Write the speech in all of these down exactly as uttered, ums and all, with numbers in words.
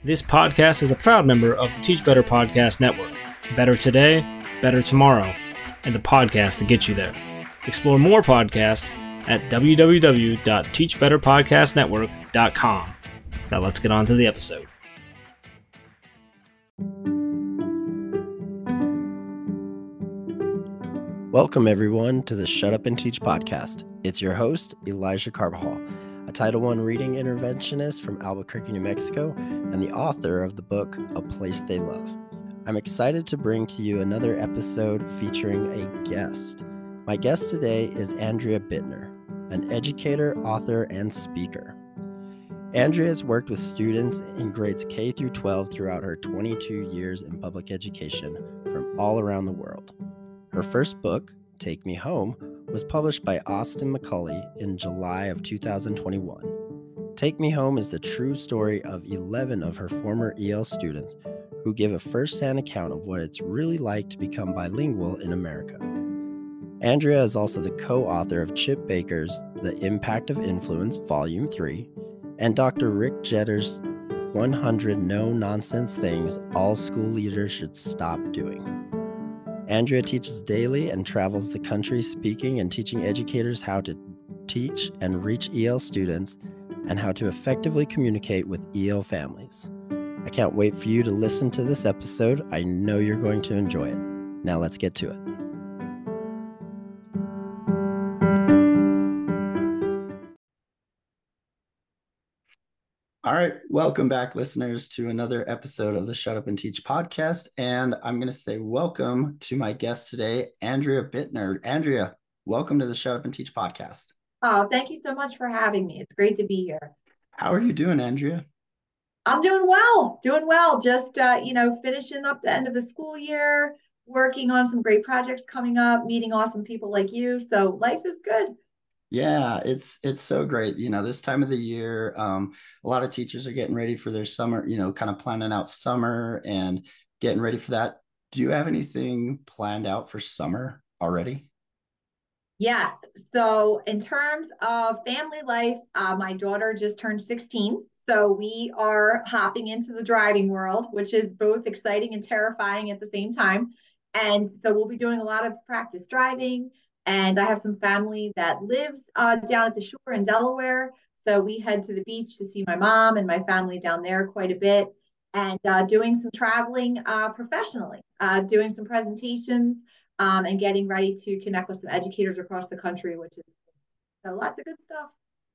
This podcast is a proud member of the Teach Better Podcast Network. Better today, better tomorrow, and the podcast to get you there. Explore more podcasts at w w w dot teach better podcast network dot com. Now let's get on to the episode. Welcome, everyone, to the Shut Up and Teach podcast. It's your host, Elijah Carbajal, a Title one reading interventionist from Albuquerque, New Mexico, and the author of the book, A Place They Love. I'm excited to bring to you another episode featuring a guest. My guest today is Andrea Bittner, an educator, author, and speaker. Andrea has worked with students in grades K through twelve throughout her twenty-two years in public education from all around the world. Her first book, Take Me Home, was published by Austin McCulley in July of two thousand twenty-one. Take Me Home is the true story of eleven of her former E L students who give a first-hand account of what it's really like to become bilingual in America. Andrea is also the co-author of Chip Baker's The Impact of Influence, Volume three, and Doctor Rick Jetter's one hundred No-Nonsense Things All School Leaders Should Stop Doing. Andrea teaches daily and travels the country speaking and teaching educators how to teach and reach E L students and how to effectively communicate with E L families. I can't wait for you to listen to this episode. I know you're going to enjoy it. Now let's get to it. All right, welcome back, listeners, to another episode of the Shut Up and Teach podcast. And I'm going to say welcome to my guest today, Andrea Bittner. Andrea, welcome to the Shut Up and Teach podcast. Oh, thank you so much for having me. It's great to be here. How are you doing, Andrea? I'm doing well, doing well. Just, uh, you know, finishing up the end of the school year, working on some great projects coming up, meeting awesome people like you. So life is good. Yeah, it's it's so great. You know, this time of the year, um, a lot of teachers are getting ready for their summer, you know, kind of planning out summer and getting ready for that. Do you have anything planned out for summer already? Yes. So in terms of family life, uh, my daughter just turned sixteen. So we are hopping into the driving world, which is both exciting and terrifying at the same time. And so we'll be doing a lot of practice driving. And I have some family that lives uh, down at the shore in Delaware. So we head to the beach to see my mom and my family down there quite a bit, and uh, doing some traveling uh, professionally, uh, doing some presentations, um, and getting ready to connect with some educators across the country, which is so lots of good stuff.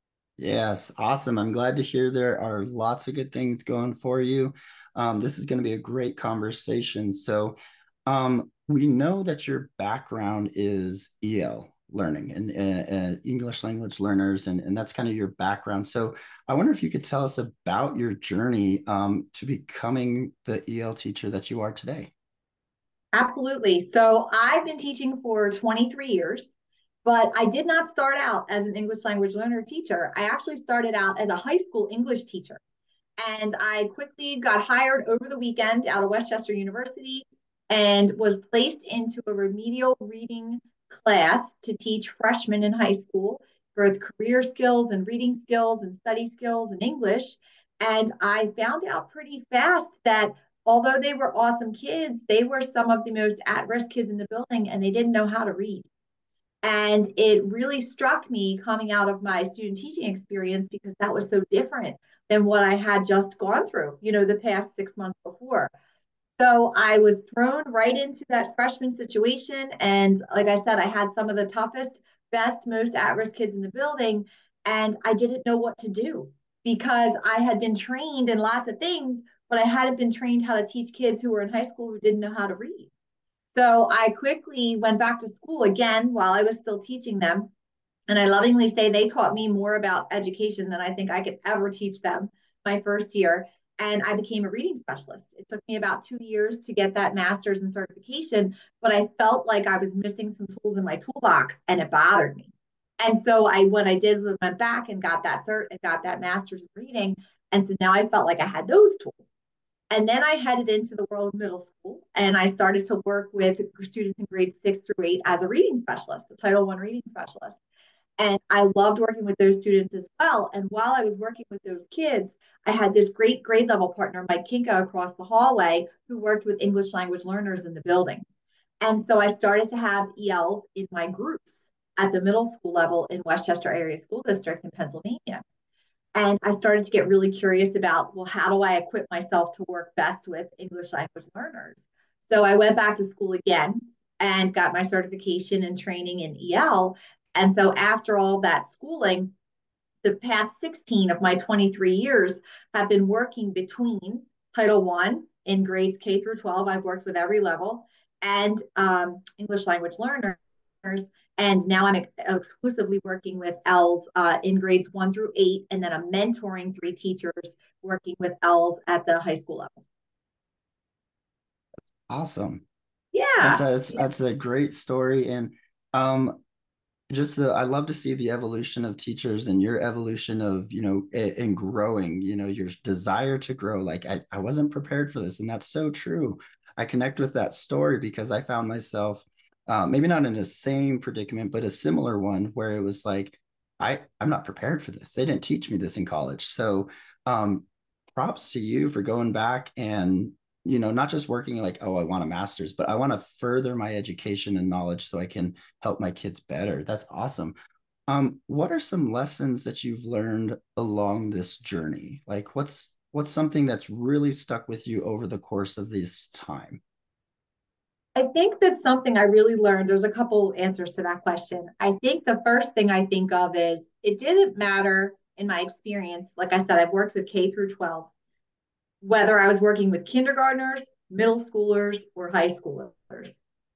Yes, awesome. I'm glad to hear there are lots of good things going for you. Um, this is going to be a great conversation. So, um, we know that your background is E L learning and uh, uh, English language learners, and, and that's kind of your background. So I wonder if you could tell us about your journey um, to becoming the E L teacher that you are today. Absolutely. So I've been teaching for twenty-three years, but I did not start out as an English language learner teacher. I actually started out as a high school English teacher. And I quickly got hired over the weekend out of Westchester University and was placed into a remedial reading class to teach freshmen in high school, both career skills and reading skills and study skills and English. And I found out pretty fast that although they were awesome kids, they were some of the most at-risk kids in the building, and they didn't know how to read. And it really struck me coming out of my student teaching experience, because that was so different than what I had just gone through, you know, the past six months before. So I was thrown right into that freshman situation. And like I said, I had some of the toughest, best, most at-risk kids in the building. And I didn't know what to do, because I had been trained in lots of things, but I hadn't been trained how to teach kids who were in high school who didn't know how to read. So I quickly went back to school again while I was still teaching them. And I lovingly say they taught me more about education than I think I could ever teach them my first year. And I became a reading specialist. It took me about two years to get that master's and certification, but I felt like I was missing some tools in my toolbox, and it bothered me. And so I, what I did was went back and got that cert and got that master's in reading. And so now I felt like I had those tools. And then I headed into the world of middle school, and I started to work with students in grades six through eight as a reading specialist, a Title one reading specialist. And I loved working with those students as well. And while I was working with those kids, I had this great grade level partner, Mike Kinka, across the hallway, who worked with English language learners in the building. And so I started to have E Ls in my groups at the middle school level in Westchester Area School District in Pennsylvania. And I started to get really curious about, well, how do I equip myself to work best with English language learners? So I went back to school again and got my certification and training in E L. And so after all that schooling, the past sixteen of my twenty-three years have been working between Title One in grades K through twelve. I've worked with every level, and um, English language learners. And now I'm exclusively working with E Ls uh, in grades one through eight, and then I'm mentoring three teachers working with E Ls at the high school level. Awesome. Yeah. That's a, that's, that's a great story. And um, just the, I love to see the evolution of teachers and your evolution of, you know, in growing, you know, your desire to grow. Like I, I wasn't prepared for this. And that's so true. I connect with that story because I found myself uh, maybe not in the same predicament, but a similar one where it was like, I, I'm not prepared for this. They didn't teach me this in college. So um, props to you for going back and, you know, not just working like, oh, I want a master's, but I want to further my education and knowledge so I can help my kids better. That's awesome. Um, what are some lessons that you've learned along this journey? Like what's, what's something that's really stuck with you over the course of this time? I think that's something I really learned. There's a couple answers to that question. I think the first thing I think of is it didn't matter in my experience. Like I said, I've worked with K through twelve, whether I was working with kindergartners, middle schoolers, or high schoolers.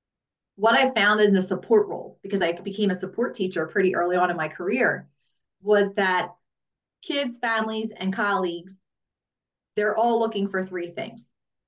What I found in the support role, because I became a support teacher pretty early on in my career, was that kids, families, and colleagues, they're all looking for three things.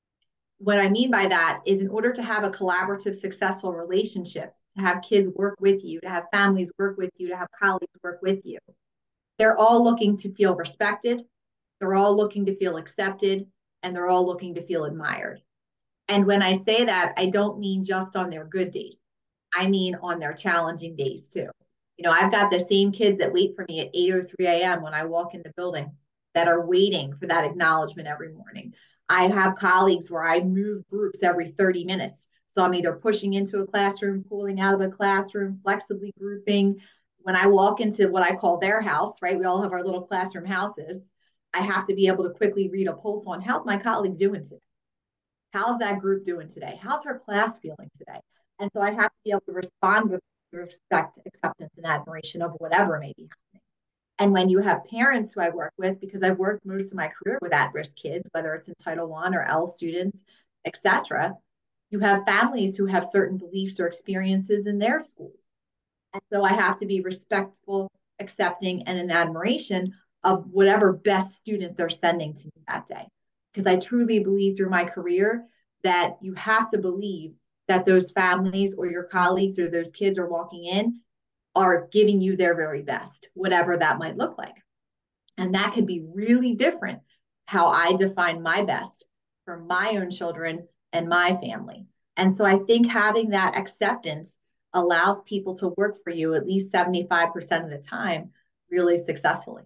What I mean by that is in order to have a collaborative, successful relationship, to have kids work with you, to have families work with you, to have colleagues work with you, they're all looking to feel respected, they're all looking to feel accepted, and they're all looking to feel admired. And when I say that, I don't mean just on their good days. I mean on their challenging days too. You know, I've got the same kids that wait for me at eight oh three a.m. when I walk in the building that are waiting for that acknowledgement every morning. I have colleagues where I move groups every thirty minutes. So I'm either pushing into a classroom, pulling out of a classroom, flexibly grouping. When I walk into what I call their house, right? We all have our little classroom houses. I have to be able to quickly read a pulse on how's my colleague doing today? How's that group doing today? How's her class feeling today? And so I have to be able to respond with respect, acceptance, and admiration of whatever may be happening. And when you have parents who I work with, because I've worked most of my career with at-risk kids, whether it's in Title One or L students, et cetera, you have families who have certain beliefs or experiences in their schools. And so I have to be respectful, accepting, and in admiration of whatever best student they're sending to me that day. Because I truly believe through my career that you have to believe that those families or your colleagues or those kids are walking in are giving you their very best, whatever that might look like. And that could be really different how I define my best for my own children and my family. And so I think having that acceptance allows people to work for you at least seventy-five percent of the time really successfully.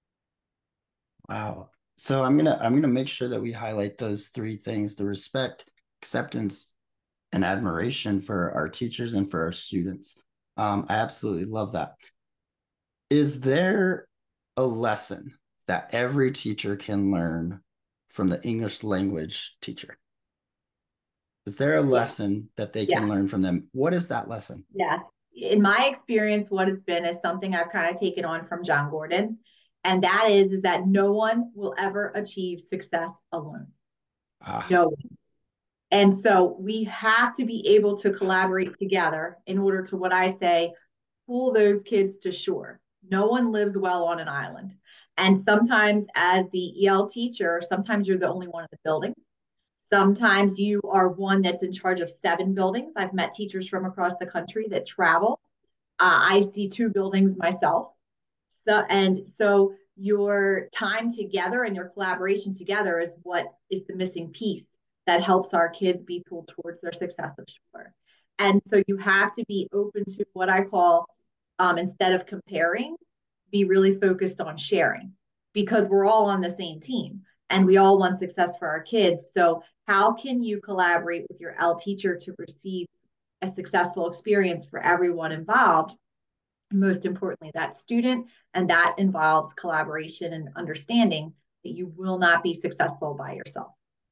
Wow. So I'm gonna I'm gonna make sure that we highlight those three things: the respect, acceptance, and admiration for our teachers and for our students. Um, I absolutely love that. Is there a lesson that every teacher can learn from the English language teacher? Is there a lesson that they can Yeah. learn from them? What is that lesson? Yeah. In my experience, what it's been is something I've kind of taken on from John Gordon. And that is, is that no one will ever achieve success alone. Ah. No one. And so we have to be able to collaborate together in order to, what I say, pull those kids to shore. No one lives well on an island. And sometimes as the E L teacher, sometimes you're the only one in the building. Sometimes you are one that's in charge of seven buildings. I've met teachers from across the country that travel. Uh, I see two buildings myself. So, and so your time together and your collaboration together is what is the missing piece that helps our kids be pulled towards their success of shore. And so you have to be open to what I call um, instead of comparing, be really focused on sharing because we're all on the same team and we all want success for our kids. So how can you collaborate with your L teacher to receive a successful experience for everyone involved? Most importantly, that student, and that involves collaboration and understanding that you will not be successful by yourself.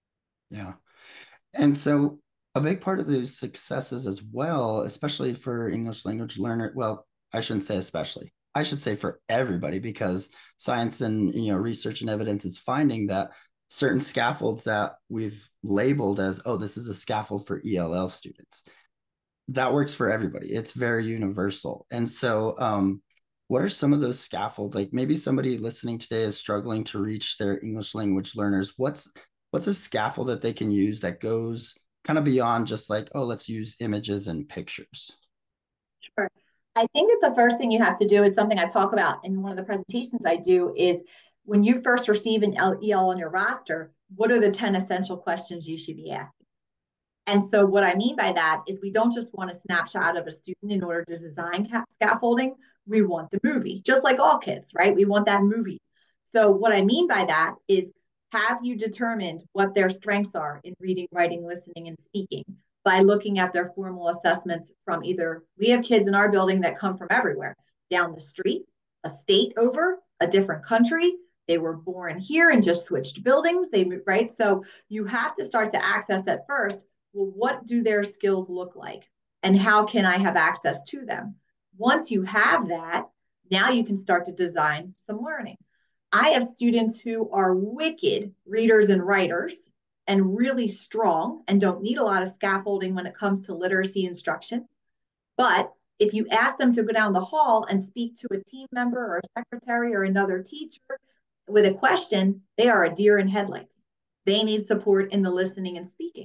Yeah. And so a big part of those successes as well, especially for English language learner, well, I shouldn't say especially, I should say for everybody, because science and, you know, research and evidence is finding that certain scaffolds that we've labeled as, oh, this is a scaffold for E L L students, that works for everybody. It's very universal. And so um, what are some of those scaffolds? Like maybe somebody listening today is struggling to reach their English language learners. What's what's a scaffold that they can use that goes kind of beyond just like, oh, let's use images and pictures? Sure. I think that the first thing you have to do is something I talk about in one of the presentations I do is when you first receive an E L on your roster, what are the ten essential questions you should be asking? And so what I mean by that is we don't just want a snapshot of a student in order to design scaffolding. We want the movie, just like all kids, right? We want that movie. So what I mean by that is, have you determined what their strengths are in reading, writing, listening, and speaking by looking at their formal assessments from either, we have kids in our building that come from everywhere, down the street, a state over, a different country. They were born here and just switched buildings. They right? So you have to start to access at first, well, what do their skills look like? And how can I have access to them? Once you have that, now you can start to design some learning. I have students who are wicked readers and writers and really strong and don't need a lot of scaffolding when it comes to literacy instruction. But if you ask them to go down the hall and speak to a team member or a secretary or another teacher with a question, they are a deer in headlights. They need support in the listening and speaking.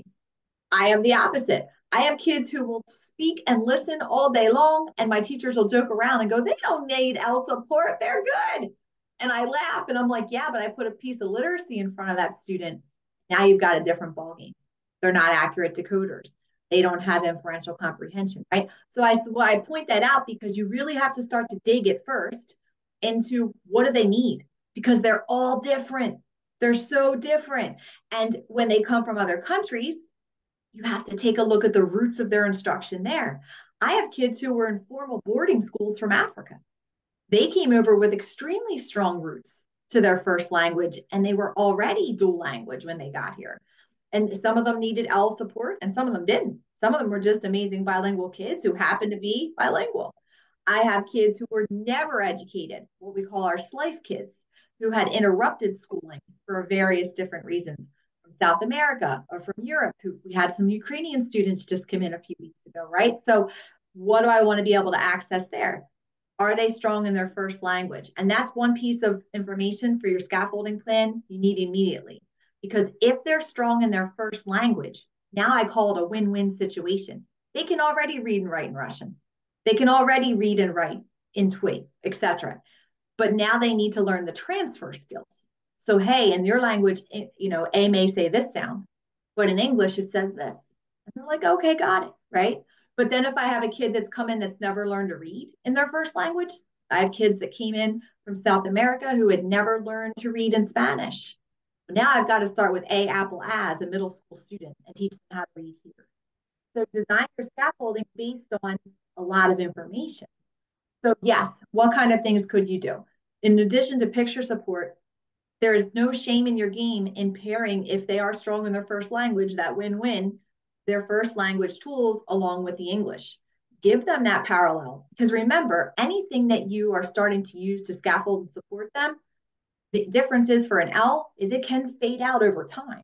I have the opposite. I have kids who will speak and listen all day long, and my teachers will joke around and go, they don't need L support, they're good. And I laugh and I'm like, yeah, but I put a piece of literacy in front of that student. Now you've got a different ballgame. They're not accurate decoders. They don't have inferential comprehension, right? So I, well, I point that out because you really have to start to dig it first into what do they need? Because they're all different. They're so different. And when they come from other countries, you have to take a look at the roots of their instruction there. I have kids who were in formal boarding schools from Africa. They came over with extremely strong roots to their first language, and they were already dual language when they got here. And some of them needed L support, and some of them didn't. Some of them were just amazing bilingual kids who happened to be bilingual. I have kids who were never educated, what we call our SLIFE kids, who had interrupted schooling for various different reasons. South America or from Europe, who we had some Ukrainian students just come in a few weeks ago, right? So what do I want to be able to access there? Are they strong in their first language? And that's one piece of information for your scaffolding plan you need immediately. Because if they're strong in their first language, now I call it a win-win situation. They can already read and write in Russian. They can already read and write in Twi, et cetera. But now they need to learn the transfer skills. So, hey, in your language, you know, A may say this sound, but in English, it says this. And they're like, okay, got it, right? But then if I have a kid that's come in that's never learned to read in their first language, I have kids that came in from South America who had never learned to read in Spanish. But now I've got to start with A, apple, as a middle school student and teach them how to read here. So design your scaffolding based on a lot of information. So yes, what kind of things could you do? In addition to picture support, there is no shame in your game in pairing, if they are strong in their first language, that win-win, their first language tools along with the English. Give them that parallel. Because remember, anything that you are starting to use to scaffold and support them, the difference is for an L is it can fade out over time.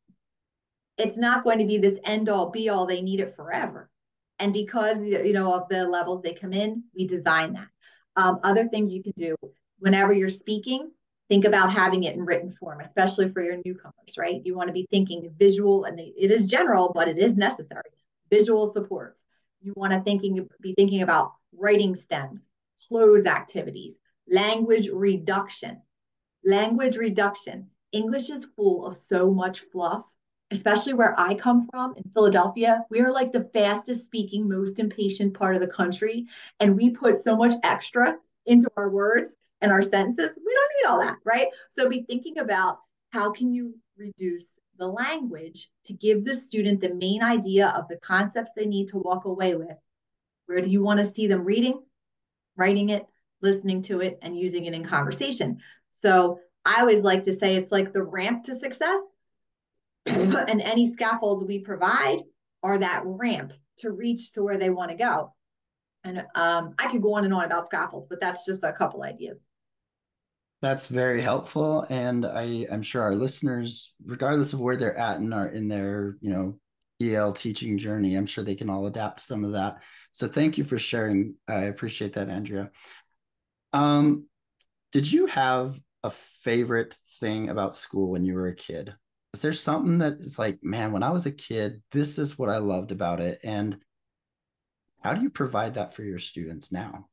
It's not going to be this end all be all, they need it forever. And because, you know, of the levels they come in, we design that. Um, other things you can do whenever you're speaking, think about having it in written form, especially for your newcomers, right? You want to be thinking visual, and it is general, but it is necessary. Visual supports. You want to thinking, be thinking about writing stems, close activities, language reduction. Language reduction. English is full of so much fluff especially where I come from in Philadelphia, we are like the fastest speaking, most impatient part of the country. And we put so much extra into our words and our sentences. We don't need all that, right? So be thinking about how can you reduce the language to give the student the main idea of the concepts they need to walk away with. Where do you want to see them reading, writing it, listening to it, and using it in conversation? So I always like to say it's like the ramp to success. And any scaffolds we provide are that ramp to reach to where they want to go. And um, I could go on and on about scaffolds, but that's just a couple ideas. That's very helpful. And I, I'm sure our listeners, regardless of where they're at in our in their, you know, E L teaching journey, I'm sure they can all adapt some of that. So thank you for sharing. I appreciate that, Andrea. Um, did you have a favorite thing about school when you were a kid? Is there something that is like, man, when I was a kid, this is what I loved about it? And how do you provide that for your students now?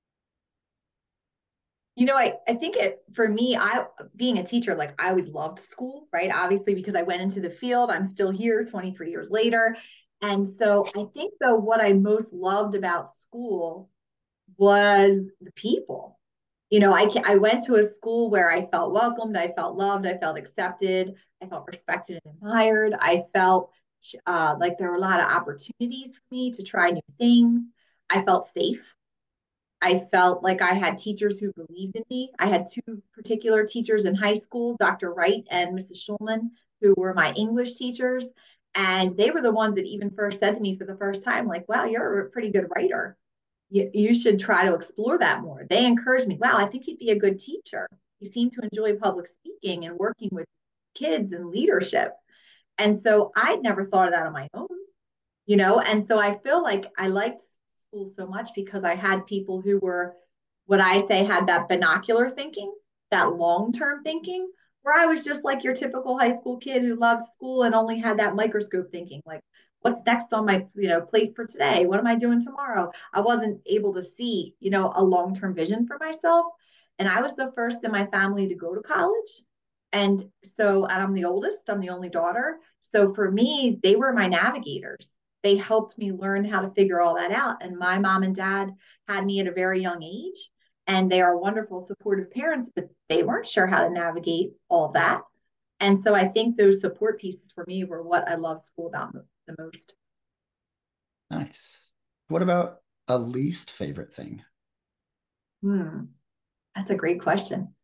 You know, I, I think it for me, I being a teacher, like I always loved school, right? Obviously, because I went into the field, I'm still here twenty-three years later. And so I think though what I most loved about school was the people. You know, I I went to a school where I felt welcomed, I felt loved, I felt accepted, I felt respected and admired. I felt uh, like there were a lot of opportunities for me to try new things. I felt safe. I felt like I had teachers who believed in me. I had two particular teachers in high school, Doctor Wright and Missus Schulman, who were my English teachers. And they were the ones that even first said to me for the first time, like, wow, you're a pretty good writer. You, you should try to explore that more. They encouraged me, wow, I think you'd be a good teacher. You seem to enjoy public speaking and working with kids and leadership. And so I'd never thought of that on my own, you know? And so I feel like I liked school so much because I had people who were, what I say, had that binocular thinking, that long-term thinking, where I was just like your typical high school kid who loved school and only had that microscope thinking, like, what's next on my, you know, plate for today? What am I doing tomorrow? I wasn't able to see, you know, a long-term vision for myself. And I was the first in my family to go to college. And so, and I'm the oldest, I'm the only daughter. So for me, they were my navigators. They helped me learn how to figure all that out. And my mom and dad had me at a very young age, and they are wonderful, supportive parents, but they weren't sure how to navigate all that. And so I think those support pieces for me were what I love school about the most. Nice. What about a least favorite thing? Hmm, that's a great question.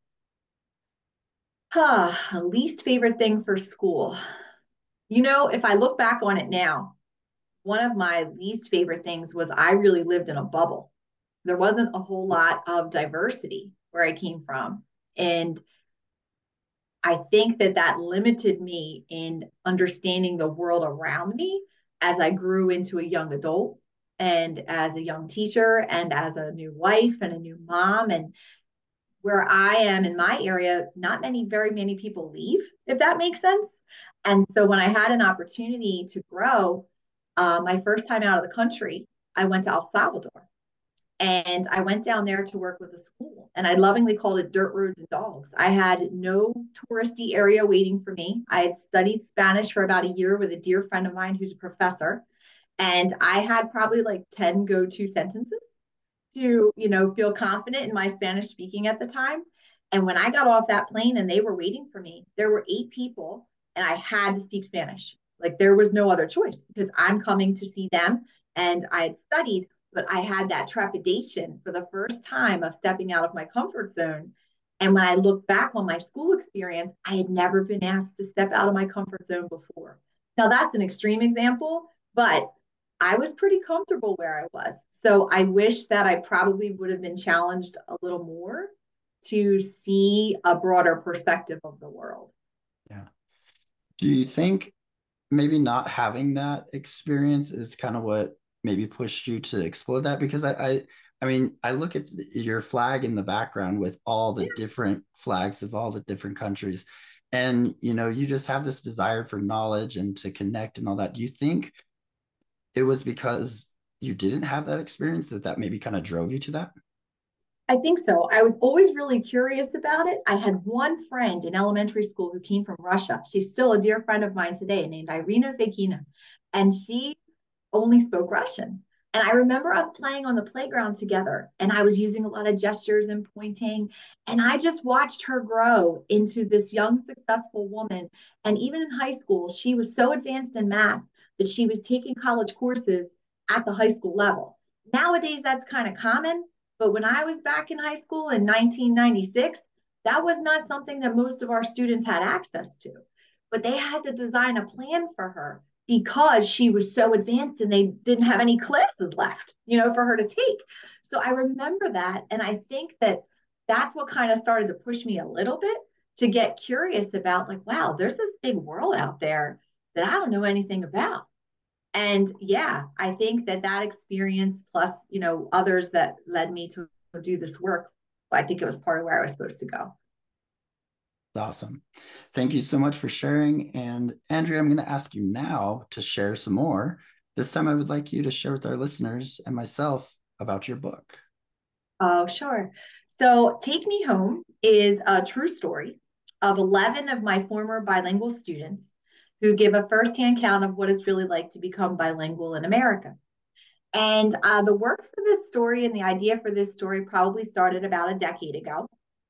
Huh, a least favorite thing for school. You know, if I look back on it now, one of my least favorite things was I really lived in a bubble. There wasn't a whole lot of diversity where I came from. And I think that that limited me in understanding the world around me as I grew into a young adult and as a young teacher and as a new wife and a new mom. And where I am in my area, not many, very many people leave, if that makes sense. And so when I had an opportunity to grow, uh, my first time out of the country, I went to El Salvador. And I went down there to work with a school, and I lovingly called it Dirt Roads and Dogs. I had no touristy area waiting for me. I had studied Spanish for about a year with a dear friend of mine who's a professor, and I had probably like ten go-to sentences to, you know, feel confident in my Spanish speaking at the time. And when I got off that plane and they were waiting for me, there were eight people, and I had to speak Spanish. Like there was no other choice because I'm coming to see them, and I had studied, but I had that trepidation for the first time of stepping out of my comfort zone. And when I look back on my school experience, I had never been asked to step out of my comfort zone before. Now, that's an extreme example, but I was pretty comfortable where I was. So I wish that I probably would have been challenged a little more to see a broader perspective of the world. Yeah. Do you think maybe not having that experience is kind of what maybe pushed you to explore that? Because I, I, I mean, I look at your flag in the background with all the yeah. different flags of all the different countries, and you know, you just have this desire for knowledge and to connect and all that. Do you think it was because you didn't have that experience that that maybe kind of drove you to that? I think so. I was always really curious about it. I had one friend in elementary school who came from Russia. She's still a dear friend of mine today named Irina Vekina, and she only spoke Russian. And I remember us playing on the playground together, and I was using a lot of gestures and pointing. And I just watched her grow into this young, successful woman. And even in high school, she was so advanced in math that she was taking college courses at the high school level. Nowadays, that's kind of common. But when I was back in high school in nineteen ninety-six, that was not something that most of our students had access to. But they had to design a plan for her because she was so advanced and they didn't have any classes left, you know, for her to take. So I remember that. And I think that that's what kind of started to push me a little bit to get curious about, like, wow, there's this big world out there that I don't know anything about. And yeah, I think that that experience plus, you know, others that led me to do this work, I think it was part of where I was supposed to go. Awesome. Thank you so much for sharing. And Andrea, I'm going to ask you now to share some more. This time I would like you to share with our listeners and myself about your book. Oh, sure. So Take Me Home is a true story of eleven of my former bilingual students who give a firsthand account of what it's really like to become bilingual in America. And uh, the work for this story and the idea for this story probably started about a decade ago.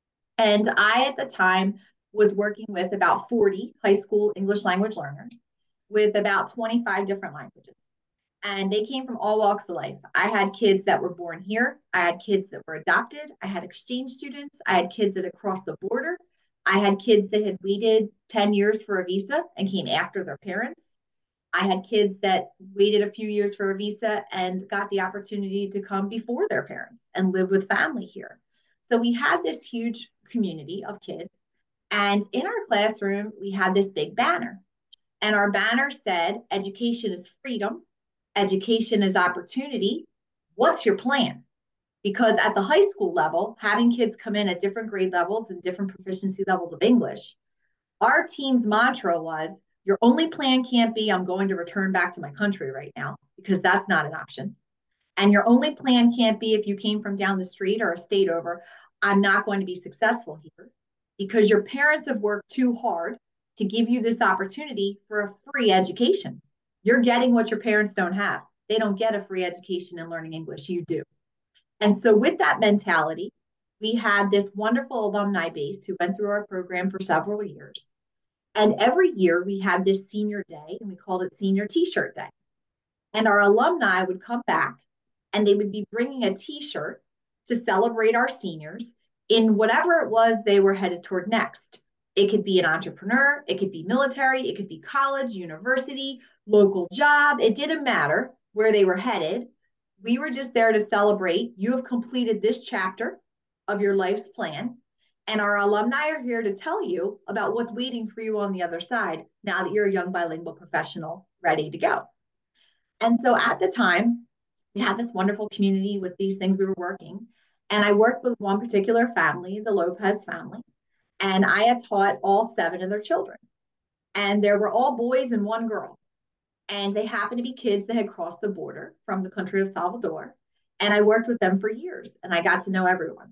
And I, at the time, was working with about forty high school English language learners with about twenty-five different languages. And they came from all walks of life. I had kids that were born here. I had kids that were adopted. I had exchange students. I had kids that had crossed the border. I had kids that had waited ten years for a visa and came after their parents. I had kids that waited a few years for a visa and got the opportunity to come before their parents and live with family here. So we had this huge community of kids. And in our classroom, we had this big banner. And our banner said, education is freedom. Education is opportunity. What's your plan? Because at the high school level, having kids come in at different grade levels and different proficiency levels of English, our team's mantra was, your only plan can't be, I'm going to return back to my country right now, because that's not an option. And your only plan can't be if you came from down the street or a state over, I'm not going to be successful here, because your parents have worked too hard to give you this opportunity for a free education. You're getting what your parents don't have. They don't get a free education in learning English. You do. And so with that mentality, we had this wonderful alumni base who went through our program for several years. And every year we had this senior day, and we called it Senior T-shirt Day. And our alumni would come back and they would be bringing a T-shirt to celebrate our seniors in whatever it was they were headed toward next. It could be an entrepreneur, it could be military, it could be college, university, local job. It didn't matter where they were headed. We were just there to celebrate. You have completed this chapter of your life's plan. And our alumni are here to tell you about what's waiting for you on the other side now that you're a young bilingual professional ready to go. And so at the time, we had this wonderful community with these things we were working. And I worked with one particular family, the Lopez family, and I had taught all seven of their children. And there were all boys and one girl. And they happened to be kids that had crossed the border from the country of Salvador. And I worked with them for years, and I got to know everyone.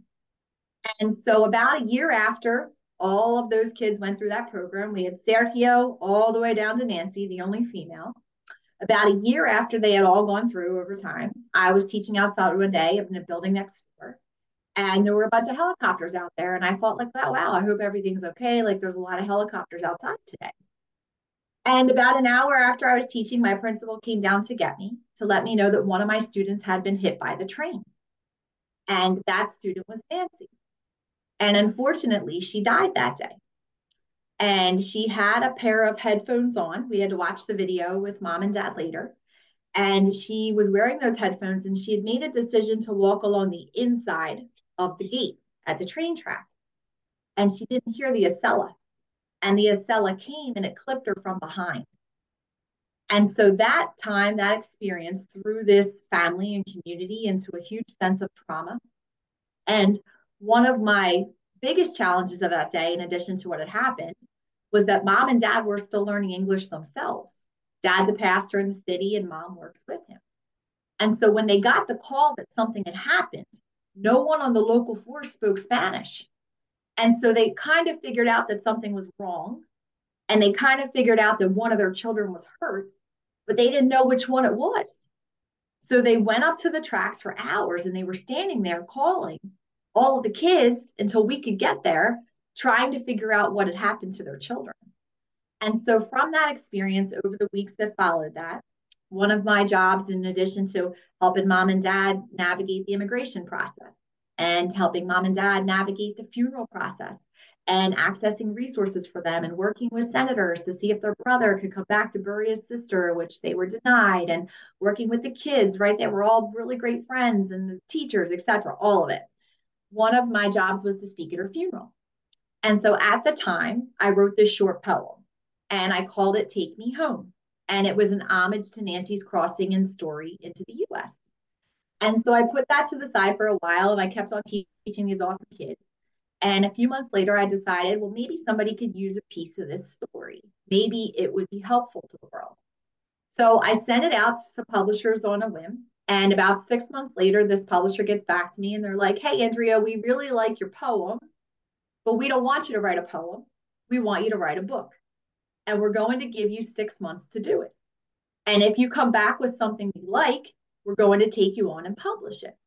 And so about a year after all of those kids went through that program, we had Sergio all the way down to Nancy, the only female. About a year after they had all gone through over time, I was teaching outside one day in a building next door. And there were a bunch of helicopters out there. And I thought, like, wow, wow, I hope everything's okay. Like, there's a lot of helicopters outside today. And about an hour after I was teaching, my principal came down to get me to let me know that one of my students had been hit by the train. And that student was Nancy. And unfortunately, she died that day. And she had a pair of headphones on. We had to watch the video with mom and dad later. And she was wearing those headphones, and she had made a decision to walk along the inside of the gate at the train track. And she didn't hear the Acela. And the Acela came and it clipped her from behind. And so that time, that experience threw this family and community into a huge sense of trauma. And one of my biggest challenges of that day, in addition to what had happened, was that mom and dad were still learning English themselves. Dad's a pastor in the city and mom works with him. And so when they got the call that something had happened, no one on the local force spoke Spanish. And so they kind of figured out that something was wrong. And they kind of figured out that one of their children was hurt, but they didn't know which one it was. So they went up to the tracks for hours and they were standing there calling all of the kids until we could get there, trying to figure out what had happened to their children. And so from that experience over the weeks that followed that, one of my jobs, in addition to helping mom and dad navigate the immigration process and helping mom and dad navigate the funeral process and accessing resources for them and working with senators to see if their brother could come back to bury his sister, which they were denied, and working with the kids, right? They were all really great friends, and the teachers, et cetera, all of it. One of my jobs was to speak at her funeral. And so at the time, I wrote this short poem and I called it Take Me Home. And it was an homage to Nancy's crossing and story into the U S. And so I put that to the side for a while and I kept on te- teaching these awesome kids. And a few months later, I decided, well, maybe somebody could use a piece of this story. Maybe it would be helpful to the world. So I sent it out to publishers on a whim. And about six months later, this publisher gets back to me and they're like, hey, Andrea, we really like your poem, but we don't want you to write a poem. We want you to write a book. And we're going to give you six months to do it. And if you come back with something you like, we're going to take you on and publish it.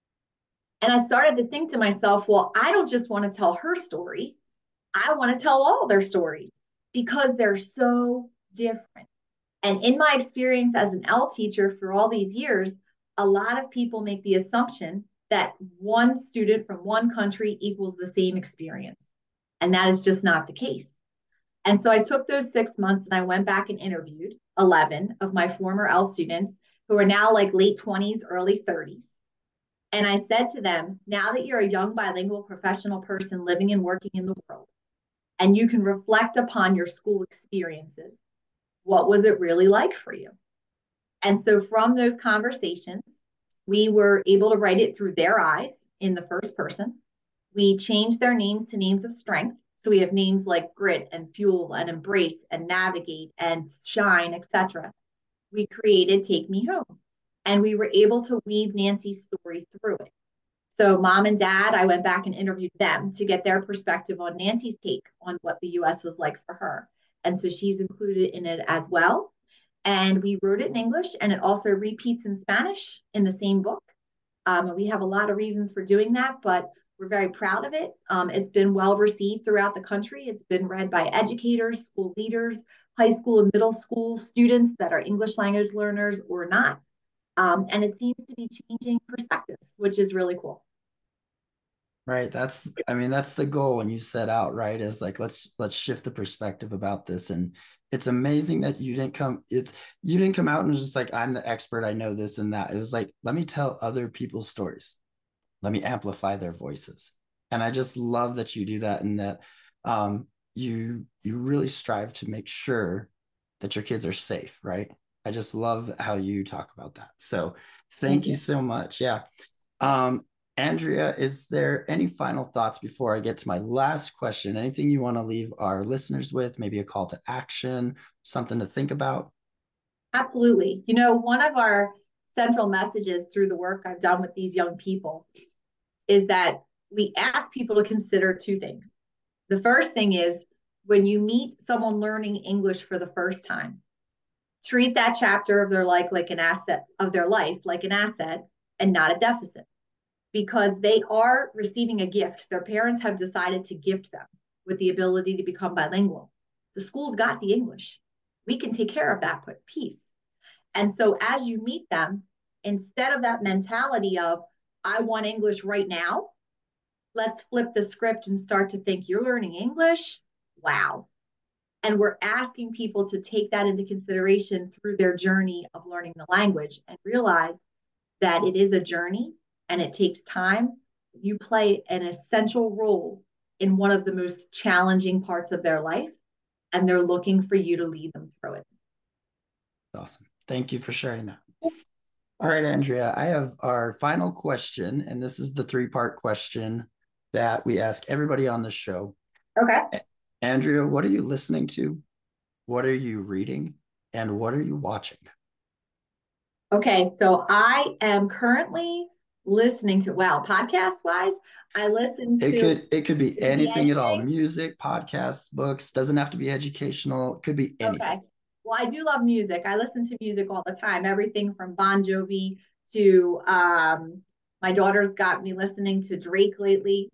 And I started to think to myself, well, I don't just want to tell her story. I want to tell all their stories because they're so different. And in my experience as an L teacher for all these years, a lot of people make the assumption that one student from one country equals the same experience. And that is just not the case. And so I took those six months and I went back and interviewed eleven of my former L students who are now like late twenties, early thirties. And I said to them, now that you're a young bilingual professional person living and working in the world, and you can reflect upon your school experiences, what was it really like for you? And so from those conversations, we were able to write it through their eyes in the first person. We changed their names to names of strength. So we have names like Grit and Fuel and Embrace and Navigate and Shine, et cetera. We created Take Me Home. And we were able to weave Nancy's story through it. So mom and dad, I went back and interviewed them to get their perspective on Nancy's take on what the U S was like for her. And so she's included in it as well. And we wrote it in English, and it also repeats in Spanish in the same book. Um, we have a lot of reasons for doing that, but we're very proud of it. Um, it's been well received throughout the country. It's been read by educators, school leaders, high school and middle school students that are English language learners or not. Um, and it seems to be changing perspectives, which is really cool. Right. That's, I mean, that's the goal when you set out, right? Is like, let's, let's shift the perspective about this. And it's amazing that you didn't come, it's, you didn't come out and was just like, I'm the expert. I know this and that. It was like, let me tell other people's stories. Let me amplify their voices. And I just love that you do that, and that um, you, you really strive to make sure that your kids are safe, right? I just love how you talk about that. So thank, thank you. you so much. Yeah. Um, Andrea, is there any final thoughts before I get to my last question? Anything you want to leave our listeners with? Maybe a call to action, something to think about? Absolutely. You know, one of our central messages through the work I've done with these young people is that we ask people to consider two things. The first thing is, when you meet someone learning English for the first time, treat that chapter of their life like an asset of their life, like an asset and not a deficit, because they are receiving a gift. Their parents have decided to gift them with the ability to become bilingual. The school's got the English. We can take care of that piece. And so as you meet them, instead of that mentality of, I want English right now, let's flip the script and start to think, you're learning English? Wow. And we're asking people to take that into consideration through their journey of learning the language and realize that it is a journey and it takes time. You play an essential role in one of the most challenging parts of their life, and they're looking for you to lead them through it. Awesome. Thank you for sharing that. All right, Andrea, I have our final question, and this is the three-part question that we ask everybody on the show. Okay. Andrea, what are you listening to? What are you reading? And what are you watching? Okay, so I am currently listening to, wow, podcast wise, I listen to. It could it could be anything at all. anything. Music, podcasts, books. Doesn't have to be educational. It could be anything. Okay. Well, I do love music. I listen to music all the time. Everything from Bon Jovi to um, my daughter's got me listening to Drake lately,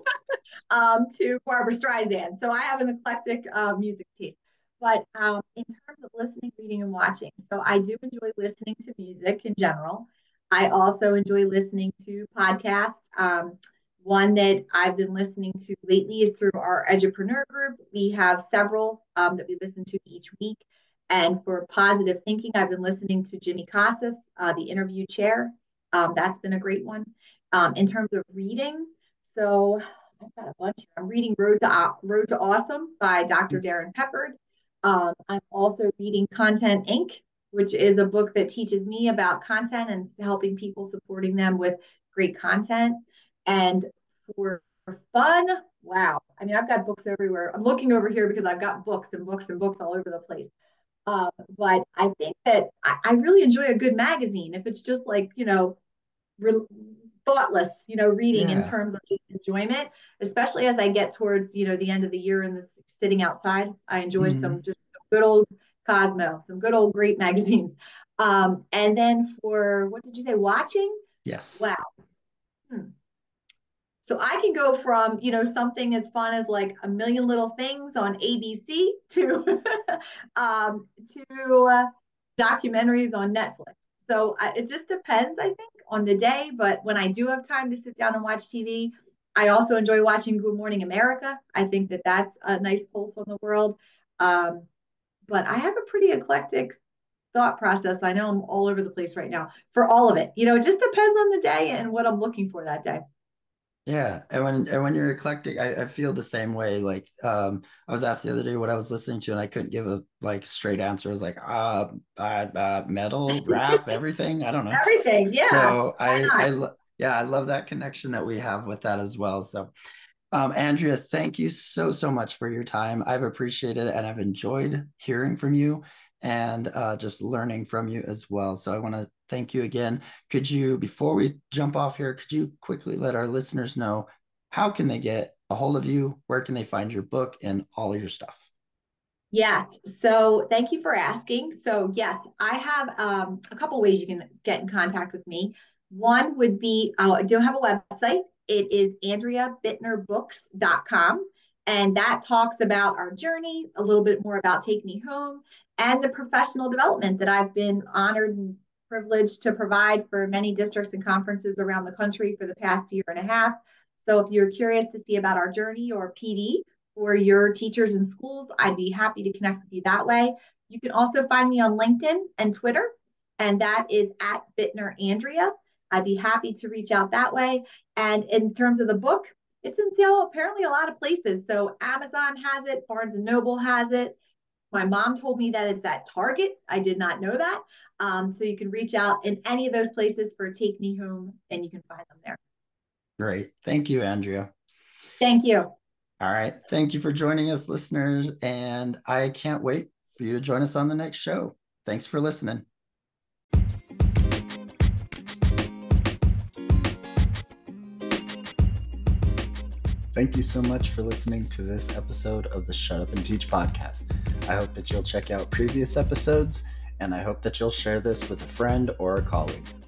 um, to Barbara Streisand. So I have an eclectic uh, music taste. But um, in terms of listening, reading, and watching, so I do enjoy listening to music in general. I also enjoy listening to podcasts. Um, one that I've been listening to lately is through our Edupreneur group. We have several um, that we listen to each week. And for positive thinking, I've been listening to Jimmy Casas, uh, The Interview Chair. Um, that's been a great one. Um, in terms of reading, so I've got a bunch here. I'm reading Road to, Road to Awesome by Doctor Darren Peppard. Um, I'm also reading Content Incorporated, which is a book that teaches me about content and helping people, supporting them with great content. And for fun, wow. I mean, I've got books everywhere. I'm looking over here because I've got books and books and books all over the place. Um, but I think that I, I really enjoy a good magazine. If it's just like, you know, re- thoughtless, you know, reading yeah. in terms of just enjoyment, especially as I get towards, you know, the end of the year and the sitting outside, I enjoy mm-hmm. some just good old Cosmo, some good old great magazines. Um, and then for, what did you say, watching? Yes. Wow. Hmm. So I can go from, you know, something as fun as like A Million Little Things on A B C to um, to uh, documentaries on Netflix. So I, it just depends, I think, on the day. But when I do have time to sit down and watch T V, I also enjoy watching Good Morning America. I think that that's a nice pulse on the world. Um, but I have a pretty eclectic thought process. I know I'm all over the place right now for all of it. You know, it just depends on the day and what I'm looking for that day. Yeah, and when and when you're eclectic, I, I feel the same way. Like um, I was asked the other day what I was listening to, and I couldn't give a like straight answer. I was like, uh, uh, uh metal, rap, everything. I don't know. Everything, yeah. So I, I, yeah, I love that connection that we have with that as well. So, um, Andrea, thank you so so much for your time. I've appreciated it, and I've enjoyed hearing from you and uh, just learning from you as well. So I want to thank you again. Could you, before we jump off here, could you quickly let our listeners know how can they get a hold of you? Where can they find your book and all of your stuff? Yes. So thank you for asking. So yes, I have um, a couple ways you can get in contact with me. One would be, uh, I do have a website. It is andrea bittner books dot com. And that talks about our journey, a little bit more about Take Me Home, and the professional development that I've been honored and privileged to provide for many districts and conferences around the country for the past year and a half. So if you're curious to see about our journey or P D for your teachers and schools, I'd be happy to connect with you that way. You can also find me on LinkedIn and Twitter, and that is at Bittner Andrea. I'd be happy to reach out that way. And in terms of the book, it's in sale apparently a lot of places. So Amazon has it, Barnes and Noble has it. My mom told me that it's at Target. I did not know that. Um, so you can reach out in any of those places for Take Me Home, and you can find them there. Great. Thank you, Andrea. Thank you. All right. Thank you for joining us, listeners. And I can't wait for you to join us on the next show. Thanks for listening. Thank you so much for listening to this episode of the Shut Up and Teach podcast. I hope that you'll check out previous episodes, and I hope that you'll share this with a friend or a colleague.